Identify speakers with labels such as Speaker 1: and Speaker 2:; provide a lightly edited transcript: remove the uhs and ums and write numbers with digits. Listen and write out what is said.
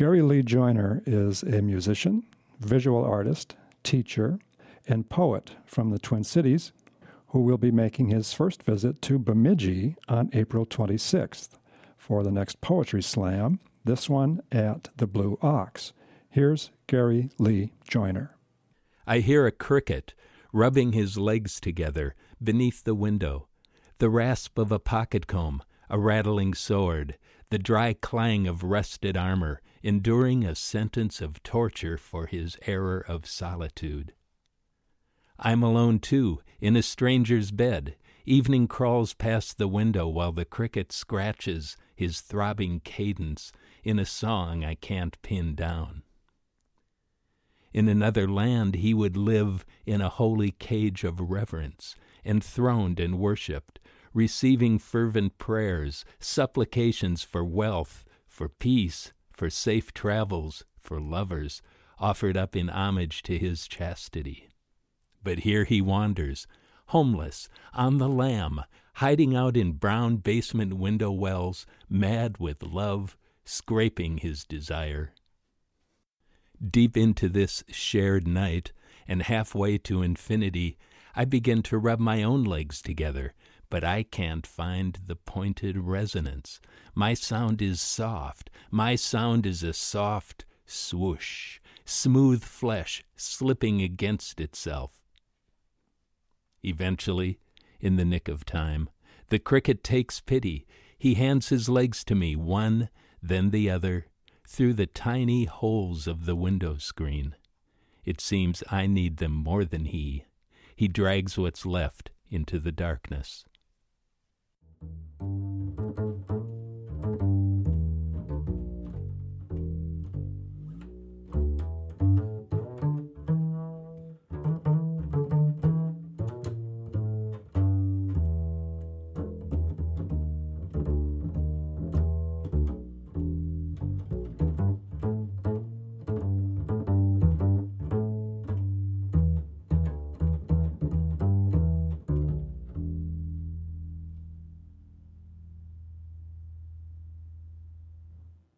Speaker 1: Gary Lee Joyner is a musician, visual artist, teacher, and poet from the Twin Cities who will be making his first visit to Bemidji on April 26th for the next Poetry Slam, this one at the Blue Ox. Here's Gary Lee Joyner.
Speaker 2: I hear a cricket rubbing his legs together beneath the window, the rasp of a pocket comb, a rattling sword, the dry clang of rusted armor, enduring a sentence of torture for his error of solitude. I'm alone, too, in a stranger's bed. Evening crawls past the window while the cricket scratches his throbbing cadence in a song I can't pin down. In another land he would live in a holy cage of reverence, enthroned and worshipped, receiving fervent prayers, supplications for wealth, for peace, for safe travels, for lovers, offered up in homage to his chastity. But here he wanders, homeless, on the lam, hiding out in brown basement window wells, mad with love, scraping his desire. Deep into this shared night, and halfway to infinity, I begin to rub my own legs together, but I can't find the pointed resonance. My sound is soft. My sound is a soft swoosh, smooth flesh slipping against itself. Eventually, in the nick of time, the cricket takes pity. He hands his legs to me, one, then the other, through the tiny holes of the window screen. It seems I need them more than he. He drags what's left into the darkness.